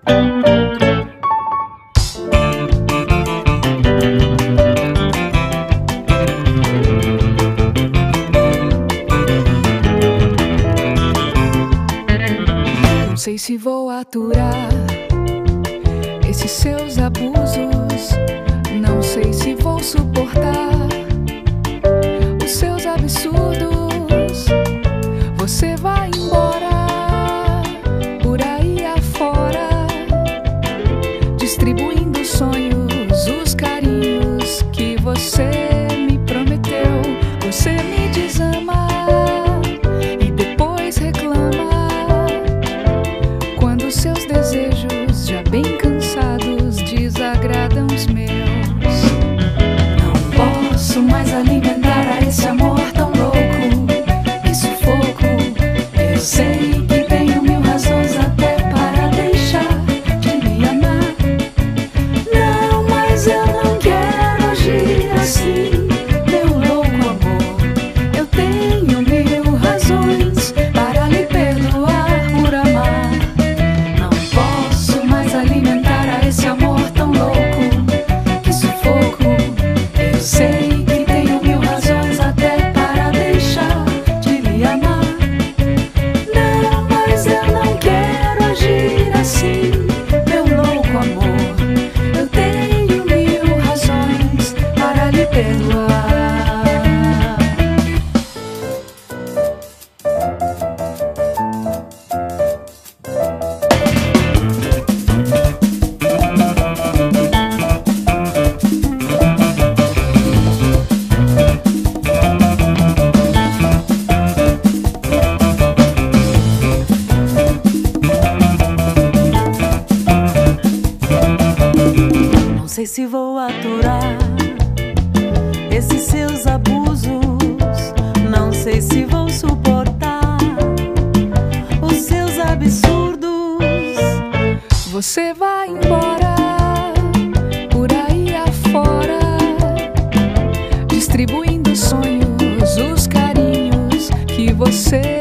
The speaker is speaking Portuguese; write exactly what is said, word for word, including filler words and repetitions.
Não sei se vou aturar esses seus abusos, não sei se vou suportar os seus absurdos. Você vai embora por aí afora, distribuindo sonhos, os carinhos que você me prometeu. Você me desama e depois reclama quando seus desejos, já bem cansados, desagradam os meus. Não posso mais alimentar a esse amor tão louco, que sufoco. Eu sei que tenho mil razões até para deixar de me amar. Não, mas eu não quero agir assim, meu louco amor. Eu tenho mil razões para lhe perdoar por amar. Não posso mais alimentar a esse amor tão louco, que sufoco. Eu sei que tenho mil razões até para deixar de lhe amar. Não, mas eu não quero agir assim, meu louco amor. Eu tenho mil razões para lhe perdoar. Não sei se vou aturar esses seus abusos, não sei se vou suportar os seus absurdos. Você vai embora por aí afora, distribuindo sonhos, os carinhos que você